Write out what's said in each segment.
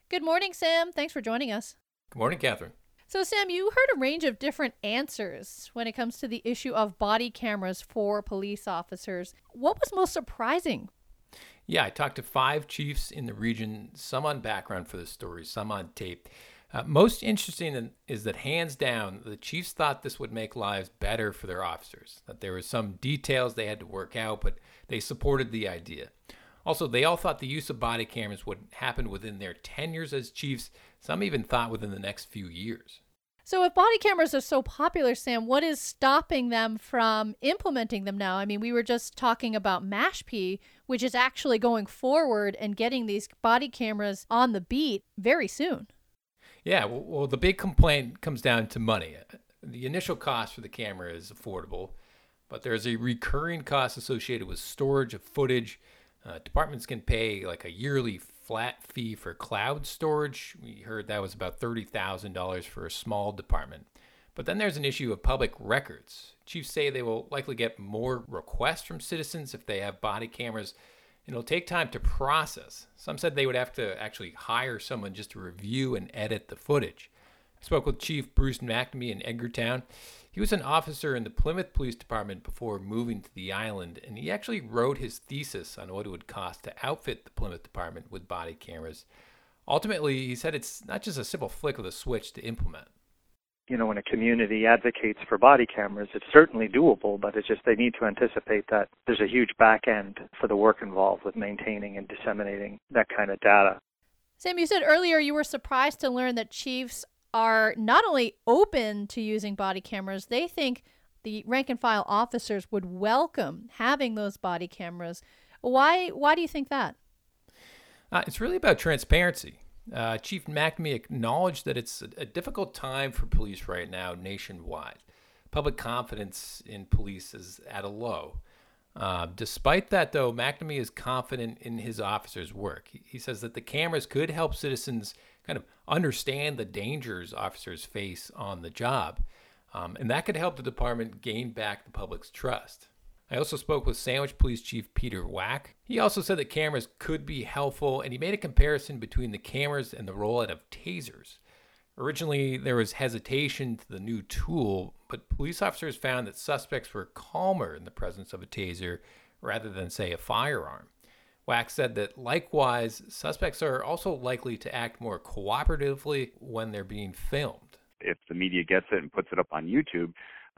Good morning, Sam. Thanks for joining us. Good morning, Catherine. So, Sam, you heard a range of different answers when it comes to the issue of body cameras for police officers. What was most surprising? Yeah, I talked to 5 chiefs in the region, some on background for this story, some on tape. Most interesting is that, hands down, the chiefs thought this would make lives better for their officers, that there were some details they had to work out, but they supported the idea. Also, they all thought the use of body cameras would happen within their tenures as chiefs. Some even thought within the next few years. So, if body cameras are so popular, Sam, what is stopping them from implementing them now? I mean, we were just talking about Mashpee, which is actually going forward and getting these body cameras on the beat very soon. Yeah, well, the big complaint comes down to money. The initial cost for the camera is affordable, but there's a recurring cost associated with storage of footage. Departments can pay like a yearly flat fee for cloud storage. We heard that was about $30,000 for a small department. But then there's an issue of public records. Chiefs say they will likely get more requests from citizens if they have body cameras, and it'll take time to process. Some said they would have to actually hire someone just to review and edit the footage. I spoke with Chief Bruce McNamee in Edgartown. He was an officer in the Plymouth Police Department before moving to the island, and he actually wrote his thesis on what it would cost to outfit the Plymouth Department with body cameras. Ultimately, he said it's not just a simple flick of the switch to implement. When a community advocates for body cameras, it's certainly doable, but it's just they need to anticipate that there's a huge back end for the work involved with maintaining and disseminating that kind of data. Sam, you said earlier you were surprised to learn that chiefs are not only open to using body cameras, they think the rank and file officers would welcome having those body cameras. Why do you think that? It's really about transparency. Chief McNamee acknowledged that it's a difficult time for police right now nationwide. Public confidence in police is at a low. Despite that, though, McNamee is confident in his officers' work. He says that the cameras could help citizens kind of understand the dangers officers face on the job, and that could help the department gain back the public's trust. I also spoke with Sandwich Police Chief Peter Wack. He also said that cameras could be helpful, and he made a comparison between the cameras and the rollout of tasers. Originally, there was hesitation to the new tool, but police officers found that suspects were calmer in the presence of a taser rather than, say, a firearm. Wack said that, likewise, suspects are also likely to act more cooperatively when they're being filmed. If the media gets it and puts it up on YouTube,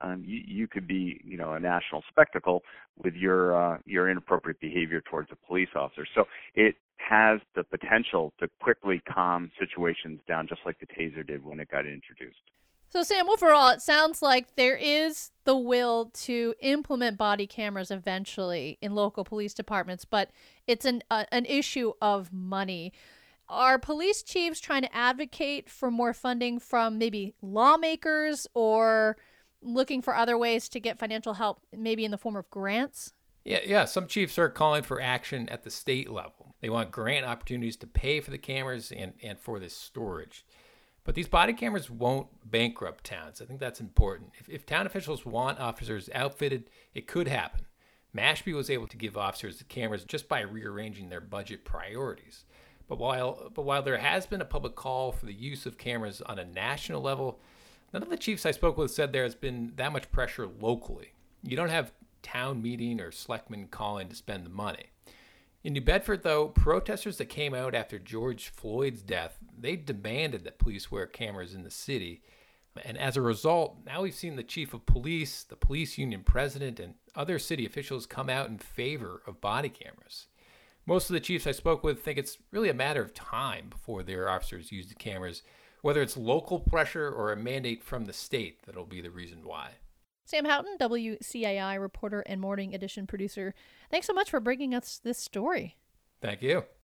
you could be, a national spectacle with your inappropriate behavior towards a police officer. So it has the potential to quickly calm situations down, just like the taser did when it got introduced. So, Sam, overall, it sounds like there is the will to implement body cameras eventually in local police departments, but it's an issue of money. Are police chiefs trying to advocate for more funding from maybe lawmakers, or looking for other ways to get financial help, maybe in the form of grants? Yeah. Some chiefs are calling for action at the state level. They want grant opportunities to pay for the cameras and for this storage. But these body cameras won't bankrupt towns. I think that's important. If town officials want officers outfitted, it could happen. Mashpee was able to give officers the cameras just by rearranging their budget priorities. But while there has been a public call for the use of cameras on a national level, none of the chiefs I spoke with said there has been that much pressure locally. You don't have town meeting or selectmen calling to spend the money. In New Bedford, though, protesters that came out after George Floyd's death, they demanded that police wear cameras in the city. And as a result, now we've seen the chief of police, the police union president, and other city officials come out in favor of body cameras. Most of the chiefs I spoke with think it's really a matter of time before their officers use the cameras, whether it's local pressure or a mandate from the state that'll be the reason why. Sam Houghton, WCII reporter and Morning Edition producer, thanks so much for bringing us this story. Thank you.